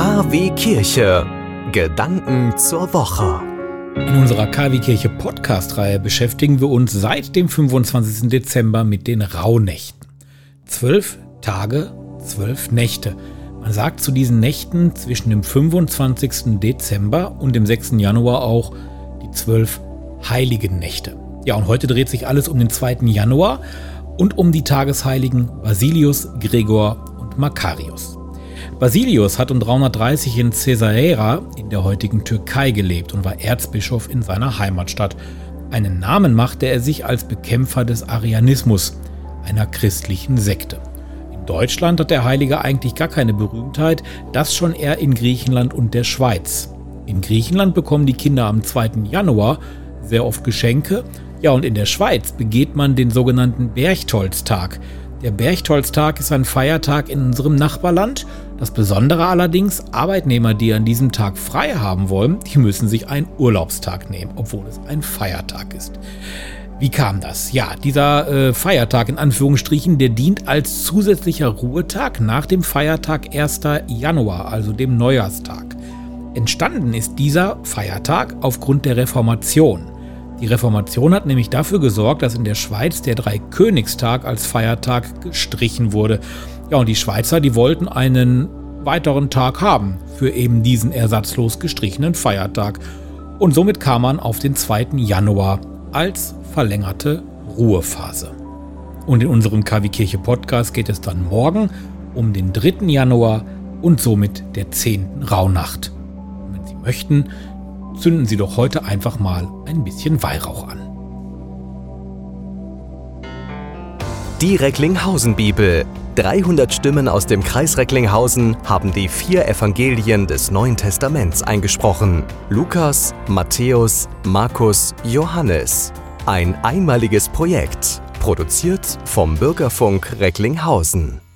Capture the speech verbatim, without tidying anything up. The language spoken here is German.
K W Kirche. Gedanken zur Woche. In unserer K W Kirche Podcast-Reihe beschäftigen wir uns seit dem fünfundzwanzigsten Dezember mit den Rauhnächten. Zwölf Tage, zwölf Nächte. Man sagt zu diesen Nächten zwischen dem fünfundzwanzigsten Dezember und dem sechsten Januar auch die zwölf heiligen Nächte. Ja, und heute dreht sich alles um den zweiten Januar und um die Tagesheiligen Basilius, Gregor und Makarius. Basilius hat um dreihundertdreißig in Caesarea in der heutigen Türkei gelebt und war Erzbischof in seiner Heimatstadt. Einen Namen machte er sich als Bekämpfer des Arianismus, einer christlichen Sekte. In Deutschland hat der Heilige eigentlich gar keine Berühmtheit, das schon eher in Griechenland und der Schweiz. In Griechenland bekommen die Kinder am zweiten Januar sehr oft Geschenke. Ja, und in der Schweiz begeht man den sogenannten Berchtoltstag. Der Berchtoltstag ist ein Feiertag in unserem Nachbarland. Das Besondere allerdings, Arbeitnehmer, die an diesem Tag frei haben wollen, die müssen sich einen Urlaubstag nehmen, obwohl es ein Feiertag ist. Wie kam das? Ja, dieser äh, Feiertag in Anführungsstrichen, der dient als zusätzlicher Ruhetag nach dem Feiertag ersten Januar, also dem Neujahrstag. Entstanden ist dieser Feiertag aufgrund der Reformation. Die Reformation hat nämlich dafür gesorgt, dass in der Schweiz der Dreikönigstag als Feiertag gestrichen wurde. Ja, und die Schweizer, die wollten einen weiteren Tag haben für eben diesen ersatzlos gestrichenen Feiertag. Und somit kam man auf den zweiten Januar als verlängerte Ruhephase. Und in unserem K W Kirche Podcast geht es dann morgen um den dritten Januar und somit der zehnten Rauhnacht. Und wenn Sie möchten, zünden Sie doch heute einfach mal ein bisschen Weihrauch an. Die Recklinghausen-Bibel. dreihundert Stimmen aus dem Kreis Recklinghausen haben die vier Evangelien des Neuen Testaments eingesprochen. Lukas, Matthäus, Markus, Johannes. Ein einmaliges Projekt, produziert vom Bürgerfunk Recklinghausen.